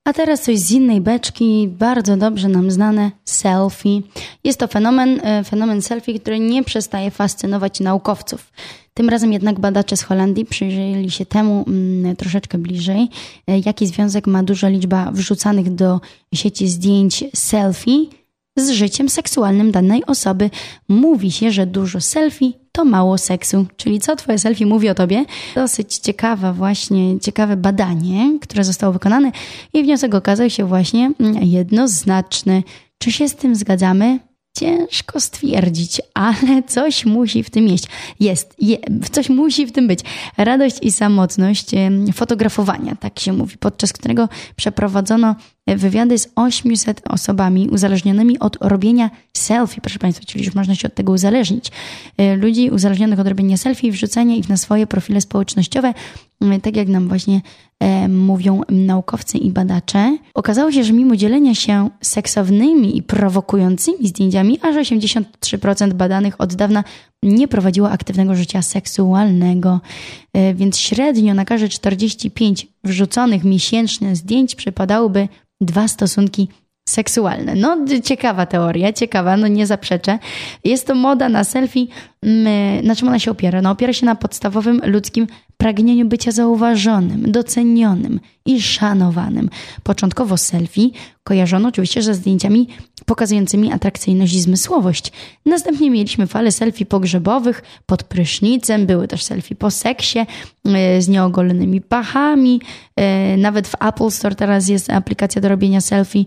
A teraz coś z innej beczki, bardzo dobrze nam znane selfie. Jest to fenomen selfie, który nie przestaje fascynować naukowców. Tym razem jednak badacze z Holandii przyjrzeli się temu troszeczkę bliżej, jaki związek ma duża liczba wrzucanych do sieci zdjęć selfie z życiem seksualnym danej osoby. Mówi się, że dużo selfie to mało seksu. Czyli co twoje selfie mówi o tobie? Dosyć ciekawe badanie, które zostało wykonane i wniosek okazał się właśnie jednoznaczny. Czy się z tym zgadzamy? Ciężko stwierdzić, ale coś musi w tym coś musi w tym być. Radość i samotność fotografowania, tak się mówi, podczas którego przeprowadzono wywiady z 800 osobami uzależnionymi od robienia selfie, proszę Państwa, czyli już można się od tego uzależnić. Ludzi uzależnionych od robienia selfie i wrzucania ich na swoje profile społecznościowe, tak jak nam właśnie mówią naukowcy i badacze. Okazało się, że mimo dzielenia się seksownymi i prowokującymi zdjęciami, aż 83% badanych od dawna nie prowadziło aktywnego życia seksualnego. Więc średnio na każde 45 wrzuconych miesięcznie zdjęć przypadałoby 2 stosunki seksualne. No ciekawa teoria, nie zaprzeczę. Jest to moda na selfie. Na czym ona się opiera? No, opiera się na podstawowym ludzkim pragnieniu bycia zauważonym, docenionym i szanowanym. Początkowo selfie kojarzono oczywiście ze zdjęciami pokazującymi atrakcyjność i zmysłowość. Następnie mieliśmy falę selfie pogrzebowych pod prysznicem, były też selfie po seksie z nieogolonymi pachami. Nawet w Apple Store teraz jest aplikacja do robienia selfie.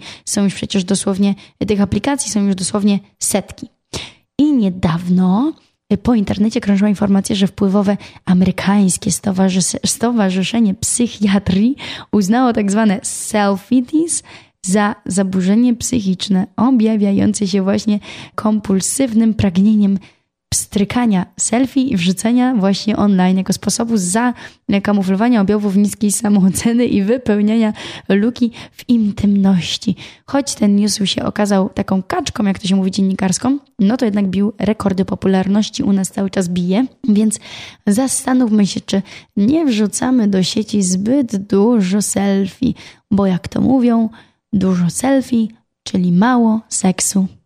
Tych aplikacji są już dosłownie setki. I niedawno po internecie krążyła informacja, że wpływowe amerykańskie Stowarzyszenie Psychiatrii uznało tak zwane selfies za zaburzenie psychiczne objawiające się właśnie kompulsywnym pragnieniem pstrykania selfie i wrzucenia właśnie online jako sposobu zakamuflowania objawów niskiej samooceny i wypełniania luki w intymności. Choć ten news się okazał taką kaczką, jak to się mówi, dziennikarską, no to jednak bił rekordy popularności, u nas cały czas bije, więc zastanówmy się, czy nie wrzucamy do sieci zbyt dużo selfie, bo jak to mówią, dużo selfie, czyli mało seksu.